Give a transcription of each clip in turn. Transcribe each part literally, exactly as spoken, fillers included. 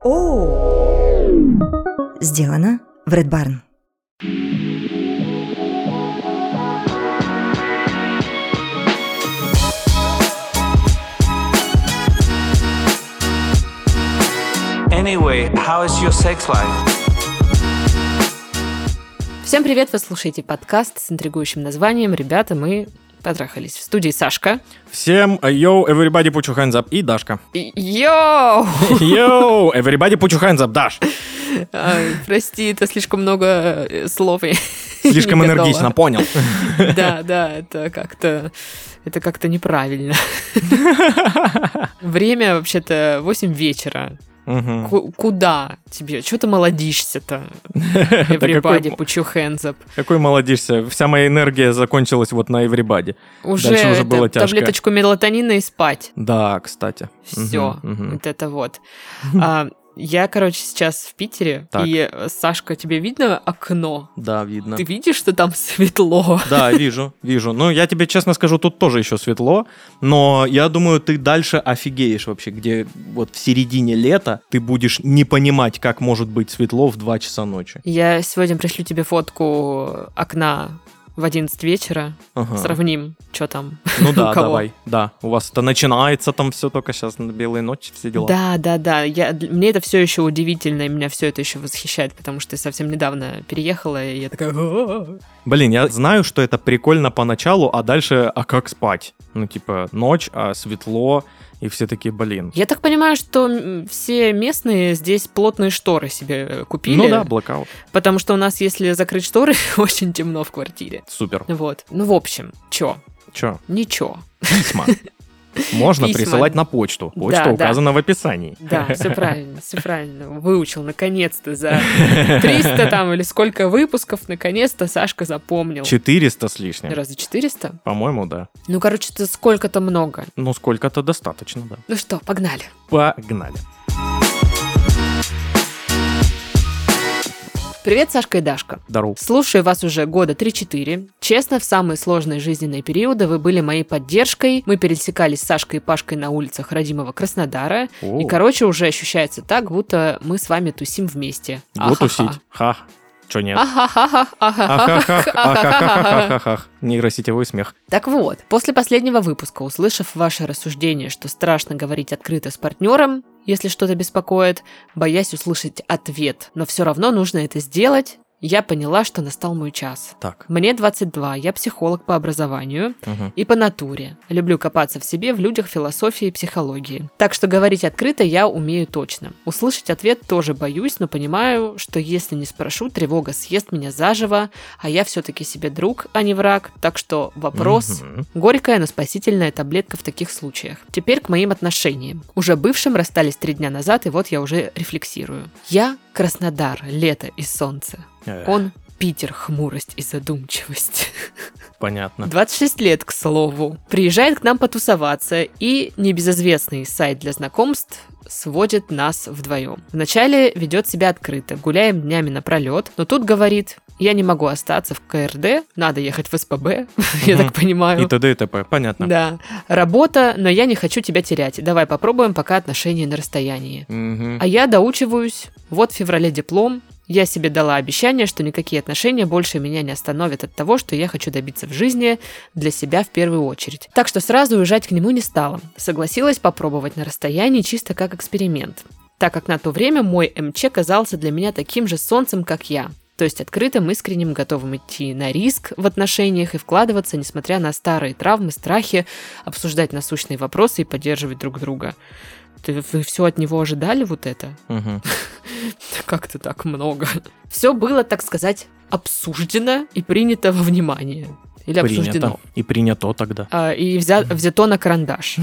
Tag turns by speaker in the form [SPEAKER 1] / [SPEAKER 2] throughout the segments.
[SPEAKER 1] О! Сделано в Red Barn.
[SPEAKER 2] Anyway, how is your sex life?
[SPEAKER 3] Всем привет, вы слушаете подкаст с интригующим названием «Ребята, мы потрахались». В студии Сашка.
[SPEAKER 4] Всем йоу, everybody put your hands up. И Дашка.
[SPEAKER 3] Йоу!
[SPEAKER 4] Йоу, everybody put your hands up, Даш.
[SPEAKER 3] Ай, прости, это слишком много слов.
[SPEAKER 4] Слишком энергично, понял.
[SPEAKER 3] Да, да, это как-то... Это как-то неправильно. Время вообще-то восемь вечера.
[SPEAKER 4] Угу.
[SPEAKER 3] К- куда тебе? Чего ты молодишься-то? Everybody put your hands up.
[SPEAKER 4] Какой молодишься? Вся моя энергия закончилась вот на everybody.
[SPEAKER 3] Уже,
[SPEAKER 4] Дальше уже
[SPEAKER 3] это,
[SPEAKER 4] было тяжко.
[SPEAKER 3] Таблеточку мелатонина и спать.
[SPEAKER 4] Да, кстати.
[SPEAKER 3] Все,
[SPEAKER 4] Угу, угу.
[SPEAKER 3] вот это вот. А, я, короче, сейчас в Питере,
[SPEAKER 4] Так.
[SPEAKER 3] и, Сашка, тебе видно окно?
[SPEAKER 4] Да, видно.
[SPEAKER 3] Ты видишь, что там светло?
[SPEAKER 4] Да, вижу, вижу. Ну, я тебе честно скажу, тут тоже еще светло, но я думаю, ты дальше офигеешь вообще, где вот в середине лета ты будешь не понимать, как может быть светло в два часа ночи.
[SPEAKER 3] Я сегодня пришлю тебе фотку окна в одиннадцать вечера.
[SPEAKER 4] Ага.
[SPEAKER 3] Сравним, что там.
[SPEAKER 4] Ну да,
[SPEAKER 3] у кого.
[SPEAKER 4] давай. Да, у вас это начинается там все только сейчас на белые ночи, все дела.
[SPEAKER 3] Да, да, да. Я, мне это все еще удивительно, и меня все это еще восхищает, потому что я совсем недавно переехала, и я такая... «О-о-о».
[SPEAKER 4] Блин, я знаю, что это прикольно поначалу, а дальше, а как спать? Ну, типа, ночь, а светло, и все такие, блин.
[SPEAKER 3] Я так понимаю, что м, все местные здесь плотные шторы себе купили.
[SPEAKER 4] Ну да, блэкаут.
[SPEAKER 3] Потому что у нас, если закрыть шторы, очень темно в квартире.
[SPEAKER 4] Супер.
[SPEAKER 3] Вот. Ну, в общем, чё?
[SPEAKER 4] Чё?
[SPEAKER 3] Ничего.
[SPEAKER 4] Письма. Можно
[SPEAKER 3] Письма.
[SPEAKER 4] присылать на почту. Почта
[SPEAKER 3] Да,
[SPEAKER 4] указана в описании.
[SPEAKER 3] Да, все правильно, все правильно. Выучил, наконец-то, за триста там или сколько выпусков, наконец-то Сашка запомнил.
[SPEAKER 4] четыреста с лишним.
[SPEAKER 3] Разве четыреста?
[SPEAKER 4] По-моему, да.
[SPEAKER 3] Ну, короче, это сколько-то много.
[SPEAKER 4] Ну, сколько-то достаточно, да.
[SPEAKER 3] Ну что, погнали.
[SPEAKER 4] Погнали.
[SPEAKER 3] Привет, Сашка и Дашка.
[SPEAKER 4] Здорово.
[SPEAKER 3] Слушаю вас уже года три-четыре. Честно, в самые сложные жизненные периоды вы были моей поддержкой. Мы пересекались с Сашкой и Пашкой на улицах родимого Краснодара.
[SPEAKER 4] О.
[SPEAKER 3] И, короче, уже ощущается так, будто мы с вами тусим вместе.
[SPEAKER 4] Вот тусить. Ха. Чё нет?
[SPEAKER 3] Ахахаха.
[SPEAKER 4] Ахахах, ахахахахахах. Нейросетевой смех.
[SPEAKER 3] Так вот, после последнего выпуска, услышав ваше рассуждение, что страшно говорить открыто с партнером, если что-то беспокоит, боясь услышать ответ, но все равно нужно это сделать, я поняла, что настал мой час.
[SPEAKER 4] Так.
[SPEAKER 3] Мне двадцать два, я психолог по образованию
[SPEAKER 4] Угу.
[SPEAKER 3] и по натуре. Люблю копаться в себе, в людях, философии и психологии. Так что говорить открыто я умею точно. Услышать ответ тоже боюсь, но понимаю, что если не спрошу, тревога съест меня заживо, а я все-таки себе друг, а не враг. Так что вопрос
[SPEAKER 4] Мгм.
[SPEAKER 3] горькая, но спасительная таблетка в таких случаях. Теперь к моим отношениям. Уже бывшим расстались три дня назад, и вот я уже рефлексирую. Я Краснодар, лето и солнце.
[SPEAKER 4] Эх,
[SPEAKER 3] Он Питер, хмурость и задумчивость.
[SPEAKER 4] Понятно.
[SPEAKER 3] двадцать шесть лет, к слову. Приезжает к нам потусоваться, и небезызвестный сайт для знакомств сводит нас вдвоем. Вначале ведет себя открыто, гуляем днями напролет, но тут говорит: я не могу остаться в ка эр дэ, надо ехать в эс пэ бэ, я так понимаю.
[SPEAKER 4] И т.д. и т.п. Понятно.
[SPEAKER 3] Да. Работа, но я не хочу тебя терять. Давай попробуем пока отношения на расстоянии.
[SPEAKER 4] Мгм.
[SPEAKER 3] А я доучиваюсь. Вот в феврале диплом. Я себе дала обещание, что никакие отношения больше меня не остановят от того, что я хочу добиться в жизни для себя в первую очередь. Так что сразу уезжать к нему не стала. Согласилась попробовать на расстоянии чисто как эксперимент. Так как на то время мой эм че казался для меня таким же солнцем, как я. То есть открытым, искренним, готовым идти на риск в отношениях и вкладываться, несмотря на старые травмы, страхи, обсуждать насущные вопросы и поддерживать друг друга. Ты, вы все от него ожидали вот это?
[SPEAKER 4] Мгм.
[SPEAKER 3] Как-то так много. Все было, так сказать, обсуждено и принято во внимание. Или обсуждено.
[SPEAKER 4] Принято. И принято тогда.
[SPEAKER 3] А, и взя- взято на карандаш.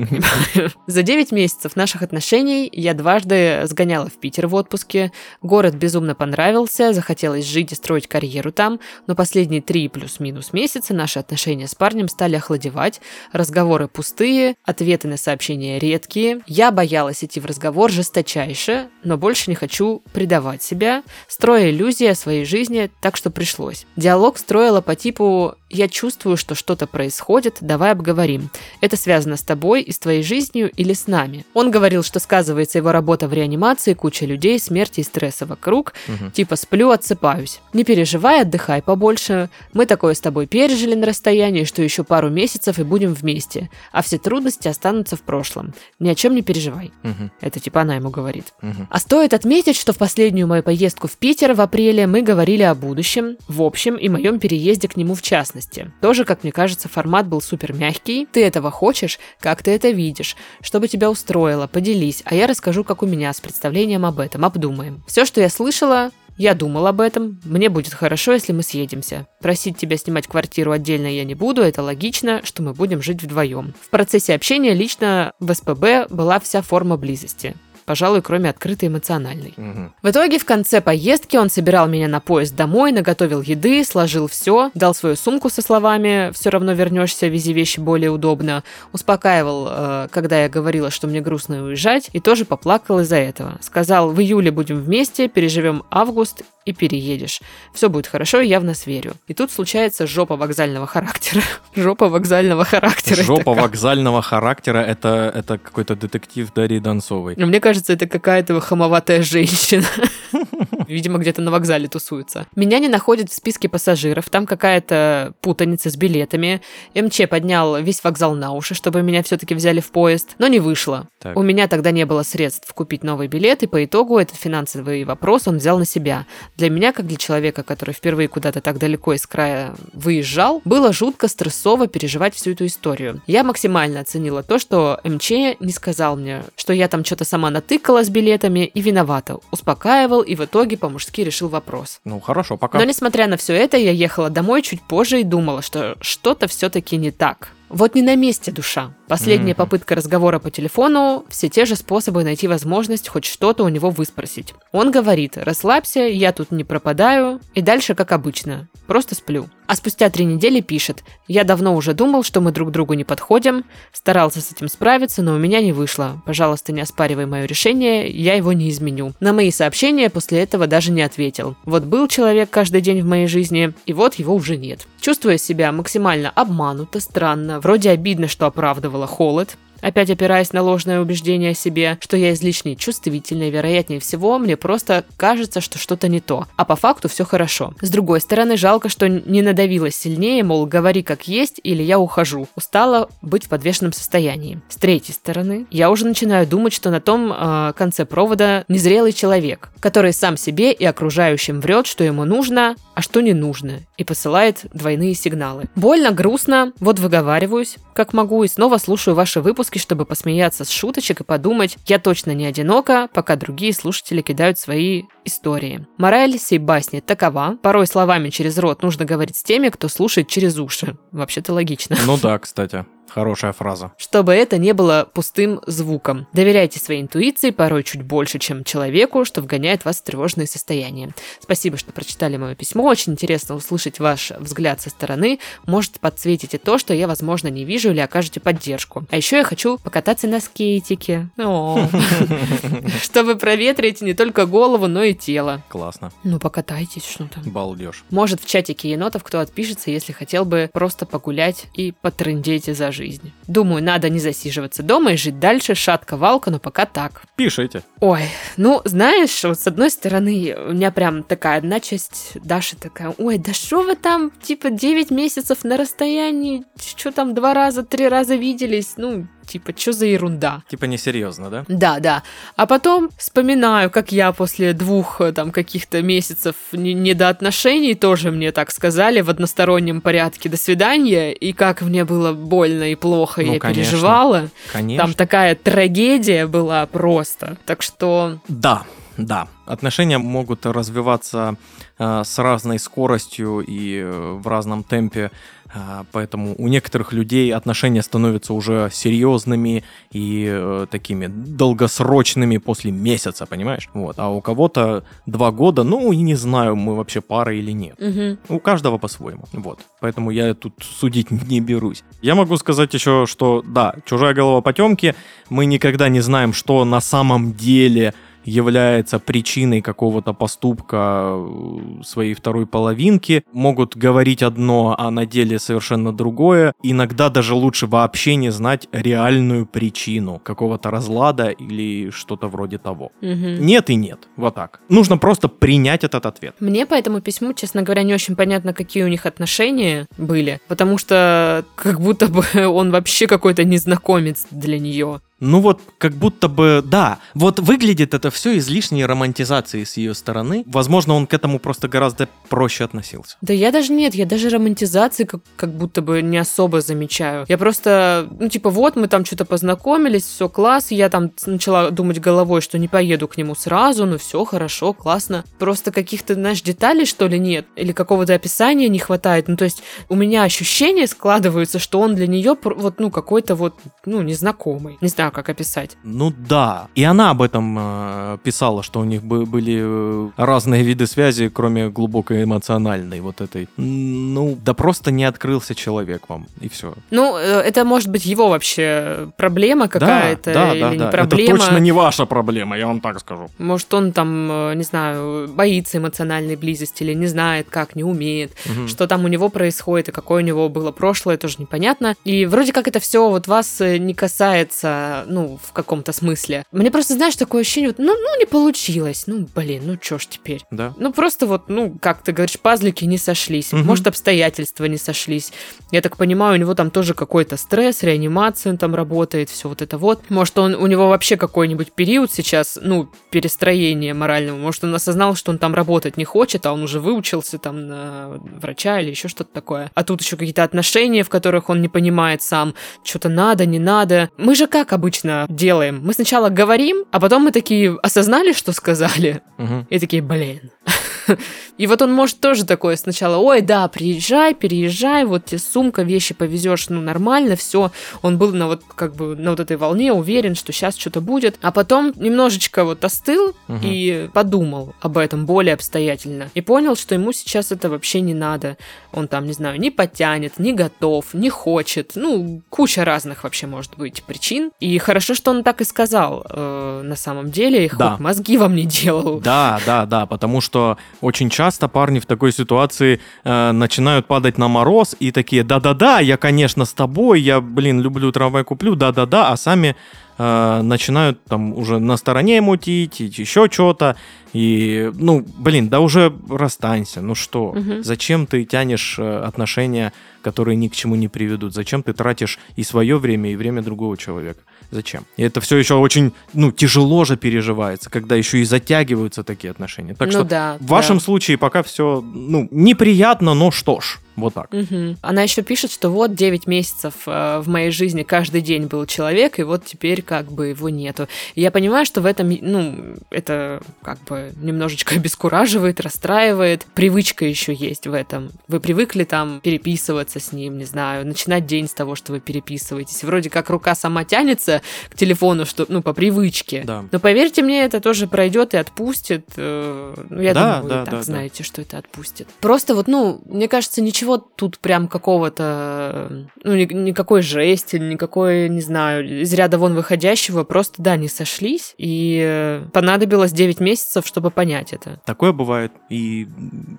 [SPEAKER 3] За девять месяцев наших отношений я дважды сгоняла в Питер в отпуске. Город безумно понравился, захотелось жить и строить карьеру там, но последние три плюс-минус месяца наши отношения с парнем стали охладевать, разговоры пустые, ответы на сообщения редкие. Я боялась идти в разговор жесточайше, но больше не хочу предавать себя, строя иллюзии о своей жизни, так что пришлось. Диалог строила по типу: я чувствую, что что-то происходит, давай обговорим. Это связано с тобой и с твоей жизнью или с нами? Он говорил, что сказывается его работа в реанимации, куча людей, смерти и стресса вокруг. Угу. Типа сплю, отсыпаюсь. Не переживай, отдыхай побольше. Мы такое с тобой пережили на расстоянии, что еще пару месяцев и будем вместе. А все трудности останутся в прошлом. Ни о чем не переживай. Угу. Это типа она ему говорит. Угу. А стоит отметить, что в последнюю мою поездку в Питер в апреле мы говорили о будущем, в общем, и моем переезде к нему в частности. Тоже, как мне кажется, формат был супер мягкий. Ты этого хочешь? Как ты это видишь? Что бы тебя устроило? Поделись. А я расскажу, как у меня, с представлением об этом. Обдумаем. Все, что я слышала, я думал об этом. Мне будет хорошо, если мы съедемся. Просить тебя снимать квартиру отдельно я не буду. Это логично, что мы будем жить вдвоем. В процессе общения лично в эс пэ бэ была вся форма близости. Пожалуй, кроме открытой эмоциональной. Угу. В итоге, в конце поездки он собирал меня на поезд домой, наготовил еды, сложил все, дал свою сумку со словами «все равно вернешься, вези вещи более удобно», успокаивал, э, когда я говорила, что мне грустно уезжать, и тоже поплакал из-за этого. Сказал: в июле будем вместе, переживем август и переедешь. Все будет хорошо, я в нас верю. И тут случается жопа вокзального характера. Жопа вокзального характера.
[SPEAKER 4] Жопа вокзального характера — это, это какой-то детектив Дарьи Донцовой.
[SPEAKER 3] Мне кажется, это какая-то хамоватая женщина. Видимо, где-то на вокзале тусуется. Меня не находят в списке пассажиров. Там какая-то путаница с билетами. эм че поднял весь вокзал на уши, чтобы меня все-таки взяли в поезд. Но не вышло. Так. У меня тогда не было средств купить новый билет, и по итогу этот финансовый вопрос он взял на себя. Для меня, как для человека, который впервые куда-то так далеко из края выезжал, было жутко стрессово переживать всю эту историю. Я максимально оценила то, что эм че не сказал мне, что я там что-то сама натыкала с билетами и виновата. Успокаивал и в итоге по-мужски решил вопрос.
[SPEAKER 4] Ну, хорошо, пока.
[SPEAKER 3] Но несмотря на все это, я ехала домой чуть позже и думала, что что-то все-таки не так. Вот не на месте душа. Последняя mm-hmm. попытка разговора по телефону, все те же способы найти возможность хоть что-то у него выспросить. Он говорит: расслабься, я тут не пропадаю, и дальше как обычно, просто сплю. А спустя три недели пишет: я давно уже думал, что мы друг другу не подходим, старался с этим справиться, но у меня не вышло. Пожалуйста, не оспаривай мое решение, я его не изменю. На мои сообщения после этого даже не ответил. Вот был человек каждый день в моей жизни, и вот его уже нет. Чувствуя себя максимально обмануто, странно, вроде обидно, что оправдывала холод, опять опираясь на ложное убеждение о себе, что я излишне чувствительная, вероятнее всего, мне просто кажется, что что-то не то, а по факту все хорошо. С другой стороны, жалко, что не надавилась сильнее, мол, говори как есть, или я ухожу. Устала быть в подвешенном состоянии. С третьей стороны, я уже начинаю думать, что на том э, конце провода незрелый человек, который сам себе и окружающим врет, что ему нужно, а что не нужно, и посылает двойные сигналы. Больно, грустно, вот выговариваюсь, как могу, и снова слушаю ваши выпуски, чтобы посмеяться с шуточек и подумать: я точно не одинока, пока другие слушатели кидают свои истории. Мораль сей басни такова: порой словами через рот нужно говорить с теми, кто слушает через уши. Вообще-то логично.
[SPEAKER 4] Ну да, кстати. Хорошая фраза.
[SPEAKER 3] Чтобы это не было пустым звуком. Доверяйте своей интуиции, порой чуть больше, чем человеку, что вгоняет вас в тревожные состояния. Спасибо, что прочитали мое письмо. Очень интересно услышать ваш взгляд со стороны. Может, подсветите то, что я, возможно, не вижу, или окажете поддержку. А еще я хочу покататься на скейтике. Чтобы проветрить не только голову, но и тело.
[SPEAKER 4] Классно.
[SPEAKER 3] Ну, покатайтесь, что там.
[SPEAKER 4] Балдеж.
[SPEAKER 3] Может, в чатике енотов кто отпишется, если хотел бы просто погулять и потрындеть за жизнь. Думаю, надо не засиживаться дома и жить дальше, шатка-валка, но пока так.
[SPEAKER 4] Пишите.
[SPEAKER 3] Ой, ну, знаешь, вот с одной стороны, у меня прям такая одна часть Даши такая: ой, да что вы там, типа, девять месяцев на расстоянии, что там, два раза, три раза виделись, ну, типа, что за ерунда?
[SPEAKER 4] Типа несерьезно, да?
[SPEAKER 3] Да, да. А потом вспоминаю, как я после двух там каких-то месяцев недоотношений тоже мне так сказали в одностороннем порядке: до свидания, и как мне было больно и плохо, ну, я конечно, переживала.
[SPEAKER 4] Конечно.
[SPEAKER 3] Там такая трагедия была просто. Так что...
[SPEAKER 4] Да, да. Отношения могут развиваться э, с разной скоростью и э, в разном темпе, э, поэтому у некоторых людей отношения становятся уже серьезными и э, такими долгосрочными после месяца, понимаешь? Вот. А у кого-то два года, ну, и не знаю, мы вообще пара или нет.
[SPEAKER 3] Угу.
[SPEAKER 4] У каждого по-своему. Вот. Поэтому я тут судить не берусь. Я могу сказать еще, что да, чужая голова потемки, мы никогда не знаем, что на самом деле является причиной какого-то поступка своей второй половинки, могут говорить одно, а на деле совершенно другое. Иногда даже лучше вообще не знать реальную причину какого-то разлада или что-то вроде того.
[SPEAKER 3] Угу.
[SPEAKER 4] Нет и нет. Вот так. Нужно просто принять этот ответ.
[SPEAKER 3] Мне по этому письму, честно говоря, не очень понятно, какие у них отношения были, потому что как будто бы он вообще какой-то незнакомец для нее.
[SPEAKER 4] Ну вот, как будто бы, да, вот выглядит это все излишней романтизацией с ее стороны. Возможно, он к этому просто гораздо проще относился.
[SPEAKER 3] Да я даже нет, я даже романтизации как, как будто бы не особо замечаю. Я просто, ну типа вот мы там что-то познакомились, все класс, я там начала думать головой, что не поеду к нему сразу, ну все хорошо, классно. Просто каких-то, знаешь, деталей что ли нет, или какого-то описания не хватает. Ну то есть у меня ощущение складывается, что он для нее вот, ну какой-то вот, ну незнакомый. Не знаю, как описать.
[SPEAKER 4] Ну да. И она об этом э, писала, что у них бы, были э, разные виды связи, кроме глубокой эмоциональной вот этой. Ну, да просто не открылся человек вам, и все.
[SPEAKER 3] Ну, это может быть его вообще проблема какая-то,
[SPEAKER 4] да, да,
[SPEAKER 3] или
[SPEAKER 4] да,
[SPEAKER 3] не
[SPEAKER 4] да.
[SPEAKER 3] проблема.
[SPEAKER 4] Это точно не ваша проблема, я вам так скажу.
[SPEAKER 3] Может, он там, не знаю, боится эмоциональной близости или не знает, как, не умеет, угу. Что там у него происходит и какое у него было прошлое, тоже непонятно. И вроде как это все вот вас не касается, ну, в каком-то смысле. Мне просто, знаешь, такое ощущение, вот, ну, ну, не получилось, ну, блин, ну, чё ж теперь?
[SPEAKER 4] Да.
[SPEAKER 3] Ну, просто вот, ну, как ты говоришь, пазлики не сошлись, угу. Может, обстоятельства не сошлись. Я так понимаю, у него там тоже какой-то стресс, реанимация он там работает, все вот это вот. Может, он, у него вообще какой-нибудь период сейчас, ну, перестроения морального, может, он осознал, что он там работать не хочет, а он уже выучился там на врача или еще что-то такое. А тут еще какие-то отношения, в которых он не понимает сам, что-то надо, не надо. Мы же как обычно делаем? Мы сначала говорим, а потом мы такие осознали, что сказали, угу. И такие, блин. И вот он может тоже такое сначала, ой, да, приезжай, переезжай, вот тебе сумка, вещи повезешь, ну, нормально, все. Он был на вот, как бы, на вот этой волне, уверен, что сейчас что-то будет. А потом немножечко вот остыл угу. И подумал об этом более обстоятельно. И понял, что ему сейчас это вообще не надо. Он там, не знаю, не потянет, не готов, не хочет. Ну, куча разных вообще может быть причин. И хорошо, что он так и сказал э, на самом деле. И
[SPEAKER 4] да.
[SPEAKER 3] хоть мозги вам не делал.
[SPEAKER 4] Да, да, да, потому что очень часто парни в такой ситуации э, начинают падать на мороз и такие, да-да-да, я, конечно, с тобой, я, блин, люблю трамвай, куплю, да-да-да, а сами э, начинают там уже на стороне мутить, еще что-то, и, ну, блин, да уже расстанься, ну что, угу. Зачем ты тянешь отношения, которые ни к чему не приведут, зачем ты тратишь и свое время, и время другого человека? Зачем? И это все еще очень, ну, тяжело же переживается, когда еще и затягиваются такие отношения. Так
[SPEAKER 3] ну,
[SPEAKER 4] что
[SPEAKER 3] да,
[SPEAKER 4] в вашем
[SPEAKER 3] да.
[SPEAKER 4] случае пока все, ну, неприятно, но что ж. Вот так.
[SPEAKER 3] Угу. Она еще пишет, что вот девять месяцев э, в моей жизни каждый день был человек, и вот теперь как бы его нету. И я понимаю, что в этом, ну, это как бы немножечко обескураживает, расстраивает. Привычка еще есть в этом. Вы привыкли там переписываться с ним, не знаю, начинать день с того, что вы переписываетесь. Вроде как рука сама тянется к телефону, что, ну, по привычке.
[SPEAKER 4] Да.
[SPEAKER 3] Но поверьте мне, это тоже пройдет и отпустит. Э, ну, я
[SPEAKER 4] да,
[SPEAKER 3] думаю, вы
[SPEAKER 4] да,
[SPEAKER 3] и так
[SPEAKER 4] да,
[SPEAKER 3] знаете,
[SPEAKER 4] да.
[SPEAKER 3] что это отпустит. Просто вот, ну, мне кажется, ничего тут прям какого-то, ну, никакой жести, никакой, не знаю, из ряда вон выходящего, просто, да, не сошлись, и понадобилось девять месяцев, чтобы понять это.
[SPEAKER 4] Такое бывает, и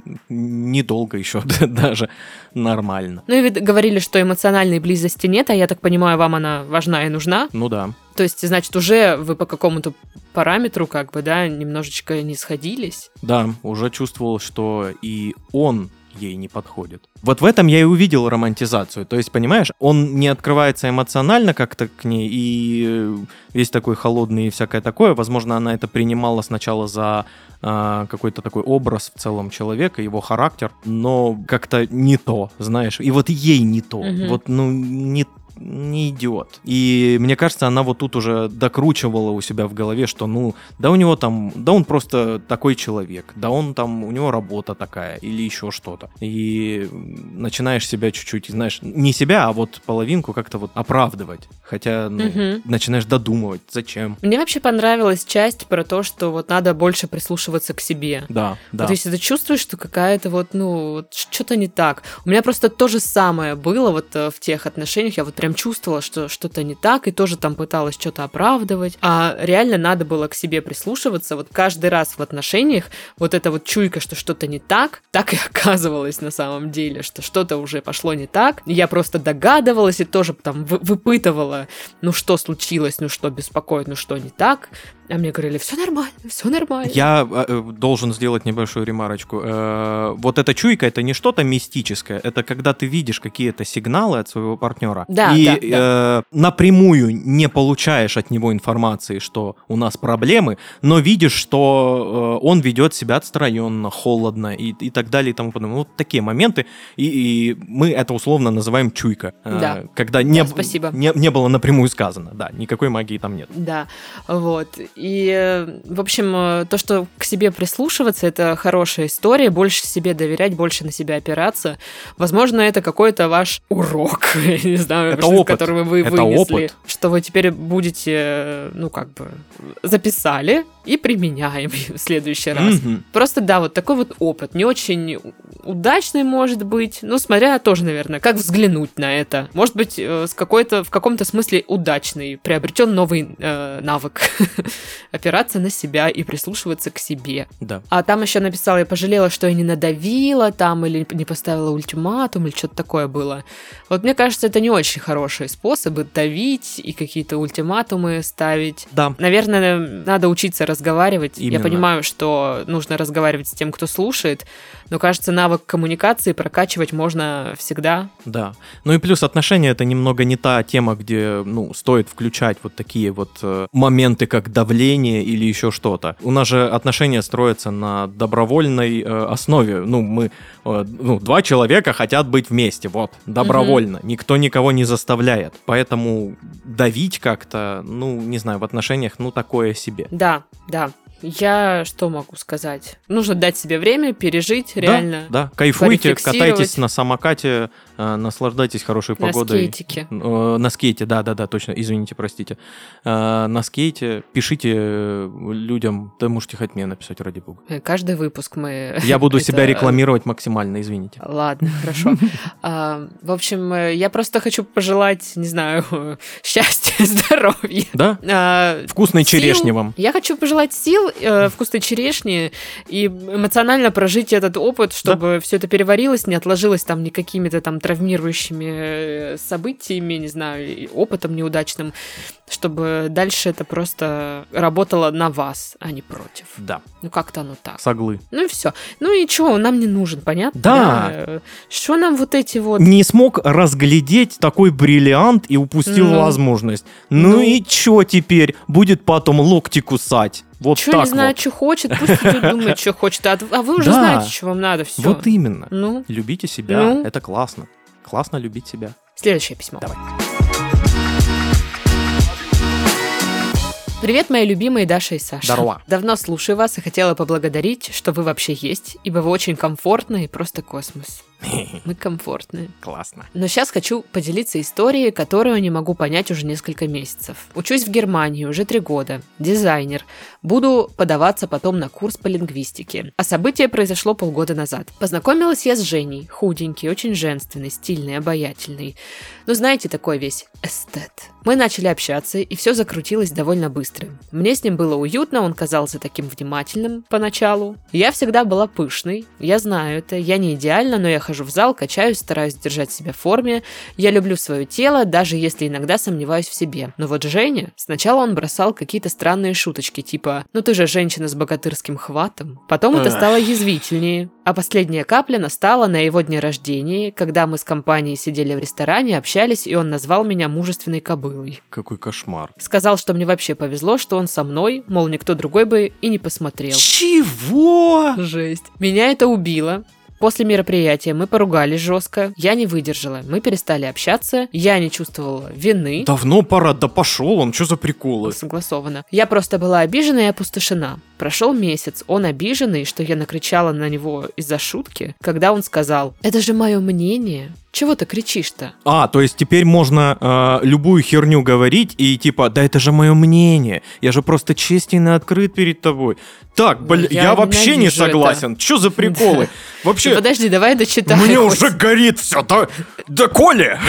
[SPEAKER 4] недолго еще даже нормально.
[SPEAKER 3] Ну, и вы говорили, что эмоциональной близости нет, а я так понимаю, вам она важна и нужна?
[SPEAKER 4] Ну да.
[SPEAKER 3] То есть, значит, уже вы по какому-то параметру, как бы, да, немножечко не сходились?
[SPEAKER 4] Да, уже чувствовал, что и он ей не подходит. Вот в этом я и увидел романтизацию. То есть, понимаешь, он не открывается эмоционально как-то к ней, и весь такой холодный и всякое такое. Возможно, она это принимала сначала за э, какой-то такой образ в целом человека, его характер, но как-то не то, знаешь. И вот ей не то. Угу. Вот, ну, не не идет. И мне кажется, она вот тут уже докручивала у себя в голове, что ну, да у него там, да он просто такой человек, да он там, у него работа такая или еще что-то. И начинаешь себя чуть-чуть, знаешь, не себя, а вот половинку как-то вот оправдывать. Хотя ну, угу. начинаешь додумывать, зачем.
[SPEAKER 3] Мне вообще понравилась часть про то, что вот надо больше прислушиваться к себе.
[SPEAKER 4] Да, да.
[SPEAKER 3] Вот если ты чувствуешь, что какая-то вот, ну, вот что-то не так. У меня просто то же самое было вот в тех отношениях, я вот прям прям чувствовала, что что-то не так, и тоже там пыталась что-то оправдывать. А реально надо было к себе прислушиваться. Вот каждый раз в отношениях вот эта вот чуйка, что что-то не так, так и оказывалось на самом деле, что что-то уже пошло не так. Я просто догадывалась и тоже там вы- выпытывала, ну что случилось, ну что беспокоит, ну что не так. А мне говорили, все нормально, все нормально.
[SPEAKER 4] Я э, должен сделать небольшую ремарочку. Э, вот эта чуйка, это не что-то мистическое, это когда ты видишь какие-то сигналы от своего партнера
[SPEAKER 3] Да,
[SPEAKER 4] и
[SPEAKER 3] да, да.
[SPEAKER 4] Э, напрямую не получаешь от него информации, что у нас проблемы, но видишь, что э, он ведет себя отстраненно, холодно и, и так далее и тому подобное. Вот такие моменты, и, и мы это условно называем чуйка. Э,
[SPEAKER 3] Да.
[SPEAKER 4] Когда не,
[SPEAKER 3] Да, спасибо.
[SPEAKER 4] не, не было напрямую сказано. Да, никакой магии там нет.
[SPEAKER 3] Да, вот. И, э, в общем, э, то, что к себе прислушиваться, это хорошая история, больше себе доверять, больше на себя опираться. Возможно, это какой-то ваш урок, не знаю,
[SPEAKER 4] Это
[SPEAKER 3] что-
[SPEAKER 4] опыт.
[SPEAKER 3] который вы
[SPEAKER 4] Это
[SPEAKER 3] вынесли,
[SPEAKER 4] опыт.
[SPEAKER 3] что вы теперь будете, э, ну, как бы, записали и применяем в следующий раз.
[SPEAKER 4] Мгм.
[SPEAKER 3] Просто, да, вот такой вот опыт. Не очень удачный, может быть, ну, смотря тоже, наверное, как взглянуть на это. Может быть, э, с какой-то, в каком-то смысле удачный, приобретен новый э, навык. Опираться на себя и прислушиваться к себе.
[SPEAKER 4] Да.
[SPEAKER 3] А там еще написала, я пожалела, что я не надавила там, или не поставила ультиматум, или что-то такое было. Вот мне кажется, это не очень хорошие способы давить и какие-то ультиматумы ставить.
[SPEAKER 4] Да.
[SPEAKER 3] Наверное, надо учиться разговаривать. Я
[SPEAKER 4] Именно.
[SPEAKER 3] понимаю, что нужно разговаривать с тем, кто слушает, но, кажется, навык коммуникации прокачивать можно всегда.
[SPEAKER 4] Да. Ну и плюс отношения — это немного не та тема, где, ну, стоит включать вот такие вот э, моменты, как давление или еще что-то. У нас же отношения строятся на добровольной э, основе. Ну, мы, э, ну, два человека хотят быть вместе, вот, добровольно. Никто никого не заставляет. Поэтому давить как-то, ну, не знаю, в отношениях, ну, такое себе.
[SPEAKER 3] Да, да. Я что могу сказать? Нужно дать себе время, пережить, реально.
[SPEAKER 4] Да, да. Кайфуйте,
[SPEAKER 3] порефлексировать.
[SPEAKER 4] катайтесь на самокате, э, наслаждайтесь хорошей
[SPEAKER 3] На
[SPEAKER 4] погодой.
[SPEAKER 3] скейтике.
[SPEAKER 4] Э, На скейте, да-да-да, точно, извините, простите. Э, На скейте пишите э, людям, да можете хоть мне написать, ради бога.
[SPEAKER 3] Э, Каждый выпуск мы...
[SPEAKER 4] Я буду
[SPEAKER 3] это-
[SPEAKER 4] себя рекламировать максимально, извините.
[SPEAKER 3] Ладно, хорошо. А, в общем, э, я просто хочу пожелать, не знаю, счастья, здоровья.
[SPEAKER 4] Да?
[SPEAKER 3] А,
[SPEAKER 4] Вкусной
[SPEAKER 3] сил.
[SPEAKER 4] черешни вам.
[SPEAKER 3] Я хочу пожелать сил, э, вкусной черешни и эмоционально прожить этот опыт, чтобы все это переварилось, не отложилось там ни какими-то там травмирующими э, событиями, не знаю, и опытом неудачным, чтобы дальше это просто работало на вас, а не против.
[SPEAKER 4] Да,
[SPEAKER 3] Ну как-то оно так.
[SPEAKER 4] соглы.
[SPEAKER 3] Ну и все. Ну и чё, он нам не нужен, понятно?
[SPEAKER 4] Да.
[SPEAKER 3] Э, Что нам вот эти вот...
[SPEAKER 4] Не смог разглядеть такой бриллиант и упустил
[SPEAKER 3] Ну.
[SPEAKER 4] возможность. Ну,
[SPEAKER 3] Ну.
[SPEAKER 4] и чё теперь? Будет потом локти кусать. Вот
[SPEAKER 3] Чё
[SPEAKER 4] так
[SPEAKER 3] не знает,
[SPEAKER 4] вот.
[SPEAKER 3] что хочет, пусть идет думает, что хочет. А, а вы уже
[SPEAKER 4] Да.
[SPEAKER 3] знаете, что вам надо, все.
[SPEAKER 4] Вот именно.
[SPEAKER 3] Ну,
[SPEAKER 4] Любите себя,
[SPEAKER 3] Ну.
[SPEAKER 4] это классно. Классно любить себя.
[SPEAKER 3] следующее письмо.
[SPEAKER 4] Давай.
[SPEAKER 3] Привет, мои любимые Даша и Саша.
[SPEAKER 4] Здорово.
[SPEAKER 3] Давно слушаю вас и хотела поблагодарить, что вы вообще есть, ибо вы очень комфортны и просто космос. Мы комфортные.
[SPEAKER 4] Классно.
[SPEAKER 3] Но сейчас хочу поделиться историей, которую не могу понять уже несколько месяцев. Учусь в Германии уже три года. Дизайнер. Буду подаваться потом на курс по лингвистике. А событие произошло полгода назад. Познакомилась я с Женей. Худенький, очень женственный, стильный, обаятельный. Ну, знаете, такой весь эстет. Мы начали общаться, и все закрутилось довольно быстро. Мне с ним было уютно, он казался таким внимательным поначалу. Я всегда была пышной. Я знаю это. Я не идеальна, но я хожу в зал, качаюсь, стараюсь держать себя в форме. Я люблю свое тело, даже если иногда сомневаюсь в себе. Но вот Женя, сначала он бросал какие-то странные шуточки, типа «Ну ты же женщина с богатырским хватом». Потом это
[SPEAKER 4] Эх.
[SPEAKER 3] стало язвительнее. А последняя капля настала на его дне рождения, когда мы с компанией сидели в ресторане, общались, и он назвал меня мужественной кобылой.
[SPEAKER 4] Какой кошмар.
[SPEAKER 3] Сказал, что мне вообще повезло, что он со мной, мол, никто другой бы и не посмотрел.
[SPEAKER 4] Чего?
[SPEAKER 3] Жесть. Меня это убило. После мероприятия мы поругались жестко, я не выдержала, мы перестали общаться, я не чувствовала вины.
[SPEAKER 4] Давно пора, да пошел он, что за приколы?
[SPEAKER 3] Согласовано. Я просто была обижена и опустошена. Прошел месяц, он обиженный, что я накричала на него из-за шутки, когда он сказал: «Это же мое мнение». Чего ты кричишь-то?
[SPEAKER 4] А, то есть теперь можно э, любую херню говорить и типа, да это же мое мнение, я же просто честен и открыт перед тобой. Так, блин, я, я вообще не согласен. Это. Что за приколы? Да. Вообще.
[SPEAKER 3] Ну, подожди, давай дочитай.
[SPEAKER 4] Мне хоть. Уже горит все, да, да Коля!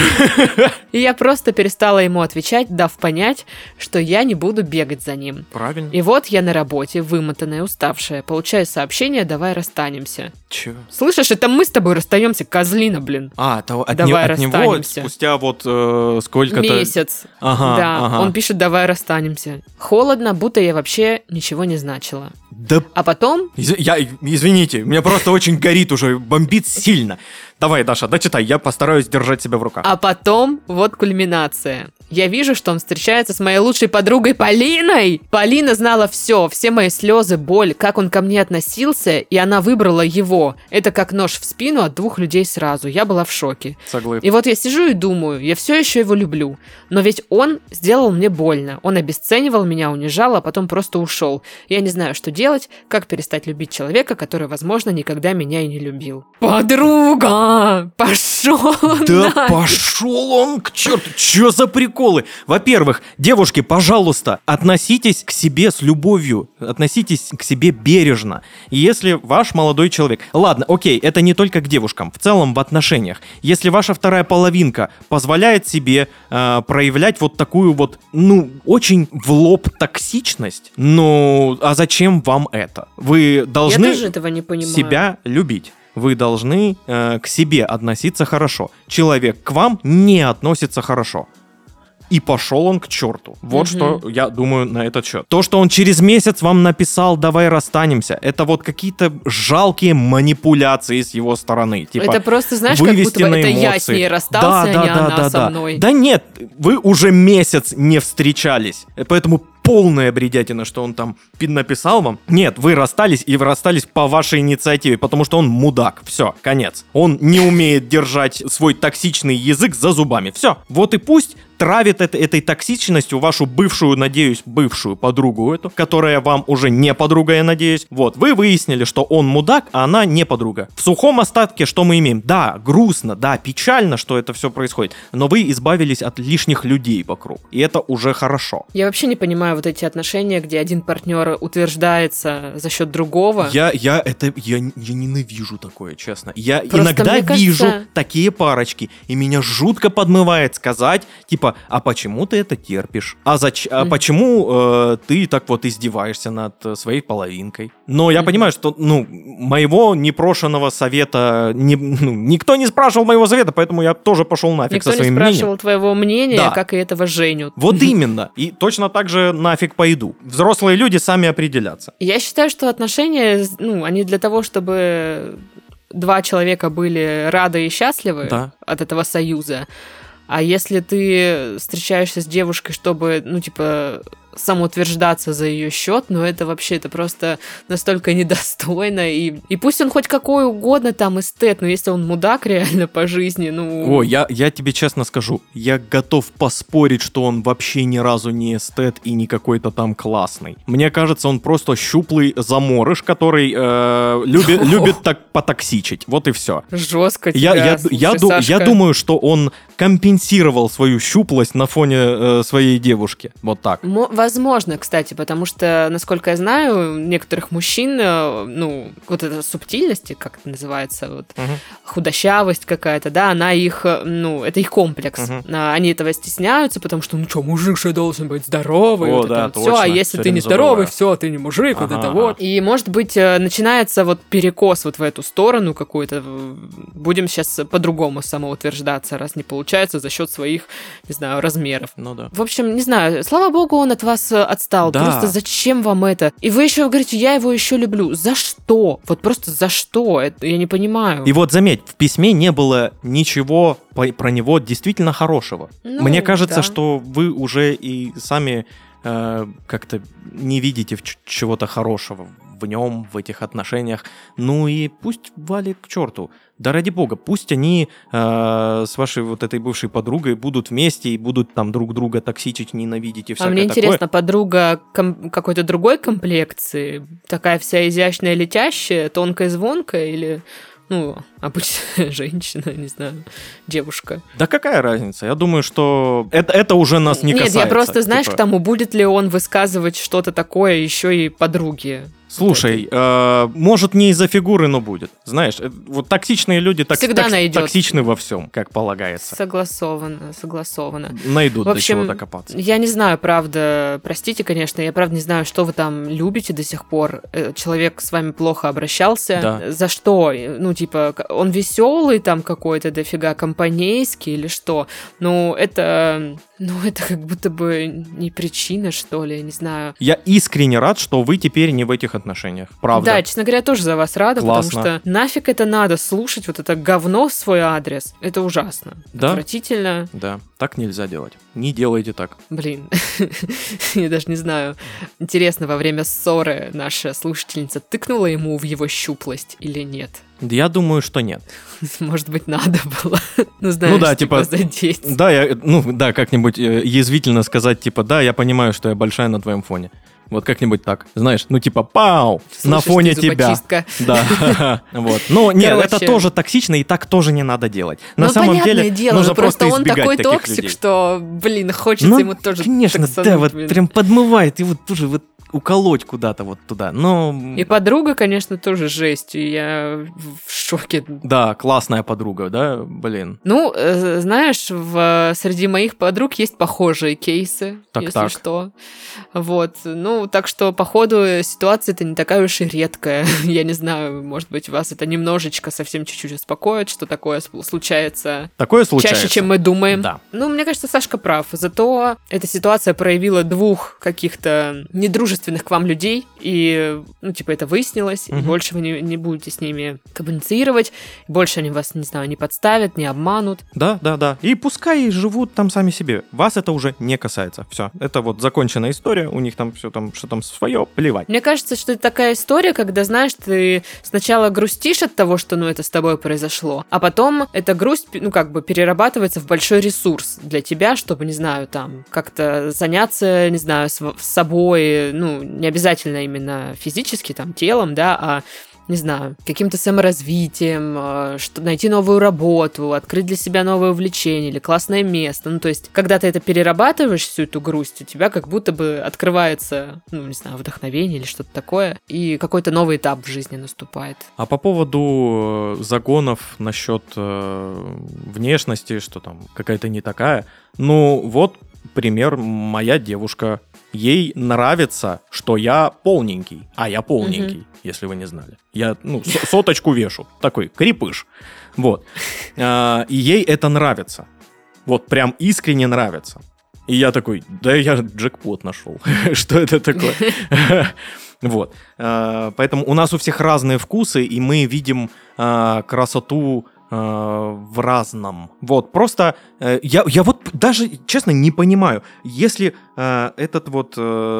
[SPEAKER 3] И я просто перестала ему отвечать, дав понять, что я не буду бегать за ним.
[SPEAKER 4] Правильно.
[SPEAKER 3] И вот я на работе, вымотанная, уставшая, получаю сообщение: давай расстанемся.
[SPEAKER 4] Чего?
[SPEAKER 3] Слышишь, это мы с тобой расстаемся, козлина, блин.
[SPEAKER 4] А, то, от,
[SPEAKER 3] давай
[SPEAKER 4] не, от него спустя вот э, сколько-то...
[SPEAKER 3] Месяц.
[SPEAKER 4] Ага,
[SPEAKER 3] да,
[SPEAKER 4] ага.
[SPEAKER 3] Он пишет: давай расстанемся. Холодно, будто я вообще ничего не значила.
[SPEAKER 4] Да...
[SPEAKER 3] А потом...
[SPEAKER 4] Из... Я, извините, меня просто очень горит уже, бомбит сильно. Давай, Даша, дочитай, я постараюсь держать себя в руках.
[SPEAKER 3] А потом, вот кульминация. Я вижу, что он встречается с моей лучшей подругой Полиной. Полина знала все, все мои слезы, боль, как он ко мне относился, и она выбрала его. Это как нож в спину от двух людей сразу. Я была в шоке.
[SPEAKER 4] Согласен.
[SPEAKER 3] И вот я сижу и думаю, я все еще его люблю. Но ведь он сделал мне больно. Он обесценивал меня, унижал, а потом просто ушел. Я не знаю, что делать, как перестать любить человека, который, возможно, никогда меня и не любил. Подруга! Пошел!
[SPEAKER 4] Да нафиг. Пошел он к черту! Че за приколы? Во-первых, девушки, пожалуйста, относитесь к себе с любовью, относитесь к себе бережно. И если ваш молодой человек... Ладно, окей, это не только к девушкам, в целом в отношениях. Если ваша вторая половинка позволяет себе э, проявлять вот такую вот, ну, очень в лоб токсичность, ну, а зачем вам это? Вы должны
[SPEAKER 3] Я тоже этого не понимаю.
[SPEAKER 4] себя любить. Вы должны э, к себе относиться хорошо. Человек к вам не относится хорошо. И пошел он к черту. Вот угу. что я думаю на этот счет. То, что он через месяц вам написал «давай расстанемся», это вот какие-то жалкие манипуляции с его стороны. Типа,
[SPEAKER 3] это просто, знаешь, как будто бы это я с ней расстался,
[SPEAKER 4] да,
[SPEAKER 3] а
[SPEAKER 4] да,
[SPEAKER 3] не
[SPEAKER 4] да,
[SPEAKER 3] она
[SPEAKER 4] да,
[SPEAKER 3] со
[SPEAKER 4] да.
[SPEAKER 3] мной.
[SPEAKER 4] Да нет, вы уже месяц не встречались. Поэтому полная бредятина, что он там написал вам. Нет, вы расстались, и вы расстались по вашей инициативе, потому что он мудак. Все, конец. Он не умеет держать свой токсичный язык за зубами. Все. Вот и пусть травит это, этой токсичностью вашу бывшую, надеюсь, бывшую подругу эту, которая вам уже не подруга, я надеюсь. Вот, вы выяснили, что он мудак, а она не подруга. В сухом остатке что мы имеем? Да, грустно, да, печально, что это все происходит, но вы избавились от лишних людей вокруг, и это уже хорошо.
[SPEAKER 3] Я вообще не понимаю вот эти отношения, где один партнер утверждается за счет другого.
[SPEAKER 4] Я, я, это, я, я ненавижу такое, честно. Я
[SPEAKER 3] Просто
[SPEAKER 4] иногда вижу
[SPEAKER 3] кажется...
[SPEAKER 4] такие парочки, и меня жутко подмывает сказать, типа, а почему ты это терпишь? А, зач... mm-hmm. а почему э, ты так вот издеваешься над э, своей половинкой? Но я mm-hmm. понимаю, что, ну, моего непрошенного совета, не, ну, никто не спрашивал моего совета, поэтому я тоже пошел нафиг
[SPEAKER 3] никто
[SPEAKER 4] со своим
[SPEAKER 3] мнением. Никто не спрашивал
[SPEAKER 4] мнением.
[SPEAKER 3] твоего мнения,
[SPEAKER 4] да.
[SPEAKER 3] как и этого Женю.
[SPEAKER 4] Вот именно. И точно так же нафиг пойду. Взрослые люди сами определятся.
[SPEAKER 3] Я считаю, что отношения, ну, они для того, чтобы два человека были рады и счастливы да. от этого союза. А если ты встречаешься с девушкой, чтобы, ну, типа, самоутверждаться за ее счет, ну, это вообще, это просто настолько недостойно. И, и пусть он хоть какой угодно там эстет, но если он мудак реально по жизни, ну...
[SPEAKER 4] О, я, я тебе честно скажу, я готов поспорить, что он вообще ни разу не эстет и не какой-то там классный. Мне кажется, он просто щуплый заморыш, который э, любит, любит так потоксичить. Вот и все.
[SPEAKER 3] Жестко тебя,
[SPEAKER 4] я, я,
[SPEAKER 3] слушай,
[SPEAKER 4] я, ду,
[SPEAKER 3] Сашка.
[SPEAKER 4] я думаю, что он компенсировал свою щуплость на фоне э, своей девушки. Вот так.
[SPEAKER 3] М- возможно, кстати, потому что, насколько я знаю, некоторых мужчин, ну, вот эта субтильность, как это называется, вот, uh-huh. худощавость какая-то, да, она их, ну, это их комплекс. Uh-huh. Они этого стесняются, потому что, ну что, мужик же должен быть здоровый,
[SPEAKER 4] О,
[SPEAKER 3] вот
[SPEAKER 4] да,
[SPEAKER 3] это вот все, а если
[SPEAKER 4] все
[SPEAKER 3] ты не здоровый, все, ты не мужик, ага, вот это ага. вот. И, может быть, начинается вот перекос вот в эту сторону какой-то. Будем сейчас по-другому самоутверждаться, раз не получается за счет своих, не знаю, размеров.
[SPEAKER 4] Ну да.
[SPEAKER 3] В общем, не знаю, слава богу, он от вас отстал.
[SPEAKER 4] Да.
[SPEAKER 3] Просто зачем вам это? И вы еще говорите, я его еще люблю. За что? Вот просто за что? Это, я не понимаю.
[SPEAKER 4] И вот заметь, в письме не было ничего про него действительно хорошего.
[SPEAKER 3] Ну,
[SPEAKER 4] Мне кажется,
[SPEAKER 3] да.
[SPEAKER 4] что вы уже и сами э, как-то не видите чего-то хорошего в нем, в этих отношениях. Ну и пусть валит к черту. Да ради бога, пусть они э, с вашей вот этой бывшей подругой будут вместе и будут там друг друга токсичить, ненавидеть и всякое
[SPEAKER 3] А мне
[SPEAKER 4] такое.
[SPEAKER 3] интересно, подруга ком- какой-то другой комплекции, такая вся изящная, летящая, тонкая, звонкая, или, ну, обычная женщина, не знаю, девушка?
[SPEAKER 4] Да какая разница? Я думаю, что это, это уже нас не
[SPEAKER 3] Нет,
[SPEAKER 4] касается.
[SPEAKER 3] я просто, знаешь,
[SPEAKER 4] типа...
[SPEAKER 3] к тому, будет ли он высказывать что-то такое еще и подруге.
[SPEAKER 4] Слушай, э, может не из-за фигуры, но будет. Знаешь, э, вот токсичные люди так,
[SPEAKER 3] Всегда
[SPEAKER 4] так,
[SPEAKER 3] найдется.
[SPEAKER 4] токсичны во всем, как полагается.
[SPEAKER 3] Согласовано, согласовано.
[SPEAKER 4] Найдут
[SPEAKER 3] В общем,
[SPEAKER 4] до чего докопаться.
[SPEAKER 3] Я не знаю, правда, простите, конечно, я правда не знаю, что вы там любите до сих пор. Э, Человек с вами плохо обращался.
[SPEAKER 4] Да.
[SPEAKER 3] За что? Ну, типа, он веселый там какой-то, дофига компанейский или что? Ну, это... Ну, это как будто бы не причина, что ли, я не знаю.
[SPEAKER 4] Я искренне рад, что вы теперь не в этих отношениях. Правда.
[SPEAKER 3] Да, честно говоря, тоже за вас рада,
[SPEAKER 4] Классно.
[SPEAKER 3] потому что нафиг это надо слушать, вот это говно в свой адрес. Это ужасно.
[SPEAKER 4] Да.
[SPEAKER 3] Отвратительно.
[SPEAKER 4] Да, так нельзя делать. Не делайте так.
[SPEAKER 3] Блин, я даже не знаю. Интересно, во время ссоры наша слушательница тыкнула ему в его щуплость или нет?
[SPEAKER 4] Я думаю, что нет.
[SPEAKER 3] Может быть, надо было. Ну, знаешь,
[SPEAKER 4] Ну да,
[SPEAKER 3] типа,
[SPEAKER 4] типа,
[SPEAKER 3] задеть.
[SPEAKER 4] Да, я, ну да, как-нибудь э, язвительно сказать, типа, да, я понимаю, что я большая на твоем фоне. Вот как-нибудь так, знаешь, ну типа, пау, на
[SPEAKER 3] Слышишь,
[SPEAKER 4] фоне
[SPEAKER 3] ты,
[SPEAKER 4] тебя.
[SPEAKER 3] зубочистка.
[SPEAKER 4] Да, вот. Но нет,
[SPEAKER 3] Короче.
[SPEAKER 4] это тоже токсично, и так тоже не надо делать. На
[SPEAKER 3] Ну,
[SPEAKER 4] самом
[SPEAKER 3] понятное
[SPEAKER 4] деле,
[SPEAKER 3] дело,
[SPEAKER 4] нужно
[SPEAKER 3] но просто он
[SPEAKER 4] избегать
[SPEAKER 3] такой
[SPEAKER 4] таких
[SPEAKER 3] токсик,
[SPEAKER 4] людей.
[SPEAKER 3] что, блин, хочется
[SPEAKER 4] Ну,
[SPEAKER 3] ему тоже
[SPEAKER 4] конечно,
[SPEAKER 3] таксануть,
[SPEAKER 4] да, вот
[SPEAKER 3] блин.
[SPEAKER 4] прям подмывает, и вот тоже вот уколоть куда-то вот туда. Но
[SPEAKER 3] И подруга, конечно, тоже жесть, и я в шоке.
[SPEAKER 4] да, классная подруга, да, блин.
[SPEAKER 3] Ну, э, знаешь, в, среди моих подруг есть похожие кейсы,
[SPEAKER 4] Так,
[SPEAKER 3] если
[SPEAKER 4] так.
[SPEAKER 3] что. Вот. Ну, так что, походу, ситуация-то не такая уж и редкая. Я не знаю, может быть, вас это немножечко, совсем чуть-чуть успокоит, что такое сл- случается
[SPEAKER 4] Такое случается.
[SPEAKER 3] чаще, чем мы думаем.
[SPEAKER 4] Да.
[SPEAKER 3] Ну, мне кажется, Сашка прав. Зато эта ситуация проявила двух каких-то недружественных к вам людей, и, ну, типа, это выяснилось, и
[SPEAKER 4] Мгм.
[SPEAKER 3] больше вы не, не будете с ними коммуницировать, больше они вас, не знаю, не подставят, не обманут.
[SPEAKER 4] Да, да, да. И пускай живут там сами себе. Вас это уже не касается. Все. Это вот законченная история. У них там все там, что там свое, плевать.
[SPEAKER 3] Мне кажется, что это такая история, когда, знаешь, ты сначала грустишь от того, что, ну, это с тобой произошло, а потом эта грусть, ну, как бы перерабатывается в большой ресурс для тебя, чтобы, не знаю, там, как-то заняться, не знаю, с, с собой, ну, не обязательно именно физически, там, телом, да, а, не знаю, каким-то саморазвитием, э, что, найти новую работу, открыть для себя новое увлечение или классное место. Ну, то есть, когда ты это перерабатываешь, всю эту грусть, у тебя как будто бы открывается, ну, не знаю, вдохновение или что-то такое, и какой-то новый этап в жизни наступает.
[SPEAKER 4] А по поводу э, загонов насчет э, внешности, что там какая-то не такая, ну вот пример, моя девушка, ей нравится, что я полненький, а я полненький,
[SPEAKER 3] Мгм.
[SPEAKER 4] если вы не знали. Я, ну, со- соточку вешу, такой крепыш, вот. А, и ей это нравится, вот прям искренне нравится. И я такой, да я джекпот нашел, что это такое? Вот. А, Поэтому у нас у всех разные вкусы, и мы видим а, красоту а, в разном. Вот, просто э, я, я вот даже, честно, не понимаю, если э, этот вот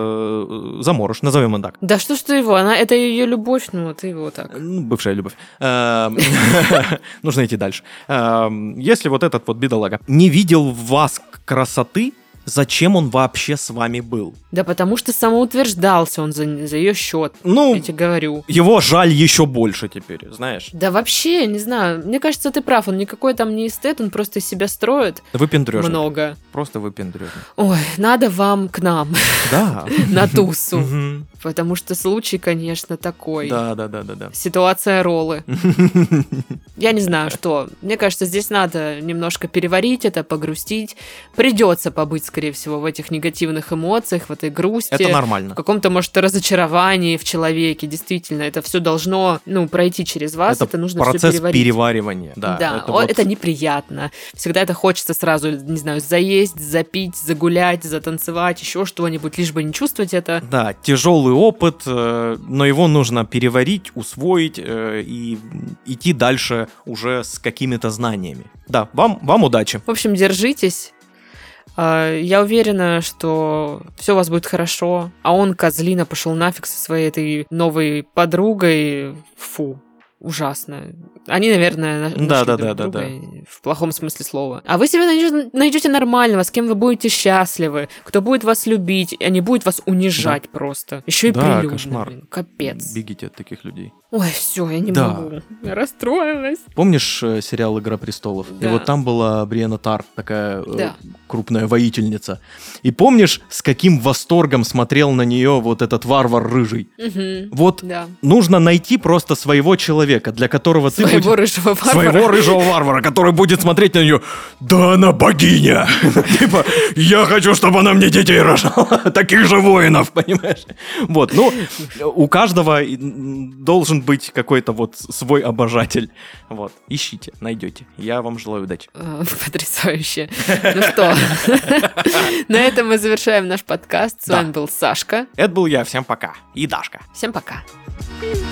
[SPEAKER 4] э, заморож, назовем его так,
[SPEAKER 3] Да что ж ты его, она, это ее любовь, ну, ты его так.
[SPEAKER 4] ну, бывшая любовь. Эм, Нужно идти дальше. Эм, Если вот этот вот бедолага не видел в вас красоты, зачем он вообще с вами был?
[SPEAKER 3] Да потому что самоутверждался он за, за ее счет,
[SPEAKER 4] Ну,
[SPEAKER 3] я тебе говорю.
[SPEAKER 4] его жаль еще больше теперь, знаешь.
[SPEAKER 3] Да вообще, не знаю, мне кажется, ты прав, он никакой там не эстет, он просто из себя строит
[SPEAKER 4] Выпендрежник.
[SPEAKER 3] много.
[SPEAKER 4] Просто выпендрежник.
[SPEAKER 3] Ой, надо вам к нам,
[SPEAKER 4] Да.
[SPEAKER 3] на тусу,
[SPEAKER 4] Мгм.
[SPEAKER 3] потому что случай, конечно, такой.
[SPEAKER 4] Да, да, да, да, да.
[SPEAKER 3] Ситуация роллы. Я не знаю, что. Мне кажется, здесь надо немножко переварить это, погрустить. Придется побыть, скорее всего, в этих негативных эмоциях, в этой грусти.
[SPEAKER 4] Это
[SPEAKER 3] В
[SPEAKER 4] нормально.
[SPEAKER 3] каком-то, может, разочаровании в человеке. Действительно, это все должно, ну, пройти через вас. Это,
[SPEAKER 4] Это
[SPEAKER 3] нужно все
[SPEAKER 4] процесс
[SPEAKER 3] переварить.
[SPEAKER 4] переваривания. Да,
[SPEAKER 3] Да,
[SPEAKER 4] это
[SPEAKER 3] о,
[SPEAKER 4] вот-
[SPEAKER 3] это неприятно. Всегда это хочется сразу, не знаю, заесть, запить, загулять, затанцевать, еще что-нибудь, лишь бы не чувствовать это.
[SPEAKER 4] Да, тяжелый опыт, э, но его нужно переварить, усвоить э, и идти дальше уже с какими-то знаниями. Да, вам, вам удачи.
[SPEAKER 3] В общем, держитесь. Я уверена, что все у вас будет хорошо, а он, козлина, пошел нафиг со своей этой новой подругой. Фу. Ужасно. Они, наверное, нашли
[SPEAKER 4] Да, да,
[SPEAKER 3] друг
[SPEAKER 4] да, да,
[SPEAKER 3] друга
[SPEAKER 4] да.
[SPEAKER 3] в плохом смысле слова. А вы себе найдете, найдете нормального, с кем вы будете счастливы, кто будет вас любить, а не будет вас унижать да. просто. Еще и
[SPEAKER 4] да,
[SPEAKER 3] прилюдно.
[SPEAKER 4] Кошмар.
[SPEAKER 3] Блин. Капец.
[SPEAKER 4] Бегите от таких людей.
[SPEAKER 3] Ой, все, я не
[SPEAKER 4] да.
[SPEAKER 3] могу. Я расстроилась.
[SPEAKER 4] Помнишь э, сериал «Игра престолов»?
[SPEAKER 3] Да.
[SPEAKER 4] И вот там была Бриенна Тарт, такая э,
[SPEAKER 3] да.
[SPEAKER 4] крупная воительница. И помнишь, с каким восторгом смотрел на нее вот этот варвар рыжий?
[SPEAKER 3] Угу.
[SPEAKER 4] Вот
[SPEAKER 3] да.
[SPEAKER 4] нужно найти просто своего человека, для которого ты
[SPEAKER 3] Своего
[SPEAKER 4] будешь...
[SPEAKER 3] рыжего варвара.
[SPEAKER 4] Своего рыжего варвара, который будет смотреть на нее. Да она богиня! Типа, я хочу, чтобы она мне детей рожала. Таких же воинов, понимаешь? Вот, ну, у каждого должен быть какой-то вот свой обожатель. Вот, ищите, найдете. Я вам желаю удачи.
[SPEAKER 3] Потрясающе. Ну что, на этом мы завершаем наш подкаст. С вами был Сашка.
[SPEAKER 4] Это был я. Всем пока. И Дашка.
[SPEAKER 3] Всем пока.